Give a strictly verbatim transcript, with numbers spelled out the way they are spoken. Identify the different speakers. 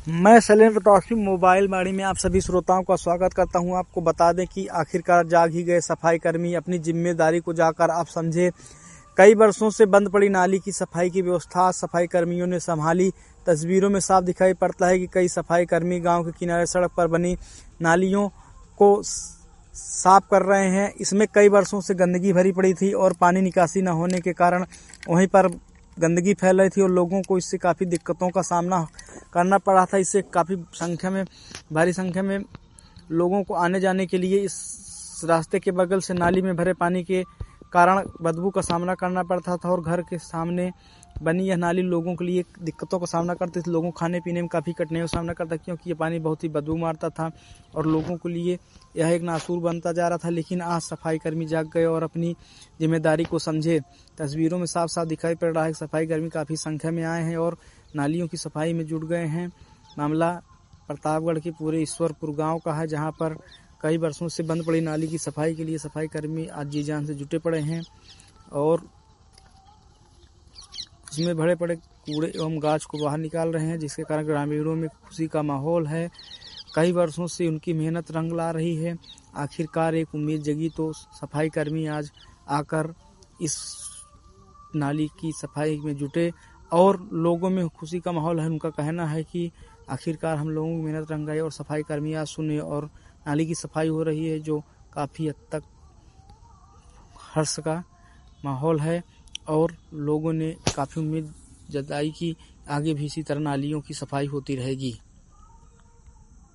Speaker 1: मैं शैलेंद्र प्रताप मोबाइल बाड़ी में आप सभी श्रोताओं का स्वागत करता हूं। आपको बता दें कि आखिरकार जाग ही गए सफाई कर्मी, अपनी जिम्मेदारी को जाकर आप समझे। कई वर्षों से बंद पड़ी नाली की सफाई की व्यवस्था सफाई कर्मियों ने संभाली। तस्वीरों में साफ दिखाई पड़ता है कि कई सफाई कर्मी गांव के किनारे सड़क पर बनी नालियों को साफ कर रहे हैं। इसमें कई वर्षों से गंदगी भरी पड़ी थी और पानी निकासी न होने के कारण वहीं पर गंदगी फैल रही थी और लोगों को इससे काफ़ी दिक्कतों का सामना करना पड़ा था। इससे काफ़ी संख्या में भारी संख्या में लोगों को आने जाने के लिए इस रास्ते के बगल से नाली में भरे पानी के कारण बदबू का सामना करना पड़ता था और घर के सामने बनी यह नाली लोगों के लिए दिक्कतों का सामना करती थी। लोगों खाने पीने में काफ़ी कठिनाइयों का सामना करता क्योंकि ये पानी बहुत ही बदबू मारता था और लोगों के लिए यह एक नासूर बनता जा रहा था। लेकिन आज सफाई कर्मी जाग गए और अपनी जिम्मेदारी को समझे। तस्वीरों में साफ साफ दिखाई पड़ रहा है कि सफाई कर्मी काफ़ी संख्या में आए हैं और नालियों की सफाई में जुट गए हैं। मामला प्रतापगढ़ के पूरे ईश्वरपुर गाँव का है, जहाँ पर कई वर्षों से बंद पड़ी नाली की सफाई के लिए सफाई कर्मी आज जी जान से जुटे पड़े हैं और उसमें भरे पड़े कूड़े एवं गाछ को बाहर निकाल रहे हैं, जिसके कारण ग्रामीणों में खुशी का माहौल है। कई वर्षों से उनकी मेहनत रंग ला रही है। आखिरकार एक उम्मीद जगी तो सफाई कर्मी आज आकर इस नाली की सफाई में जुटे और लोगों में खुशी का माहौल है। उनका कहना है कि आखिरकार हम लोगों की मेहनत रंग आई और सफाई कर्मी आज सुने और नाली की सफाई हो रही है, जो काफ़ी हद तक हर्ष का माहौल है और लोगों ने काफ़ी उम्मीद जताई कि आगे भी इसी तरह नालियों की सफाई होती रहेगी।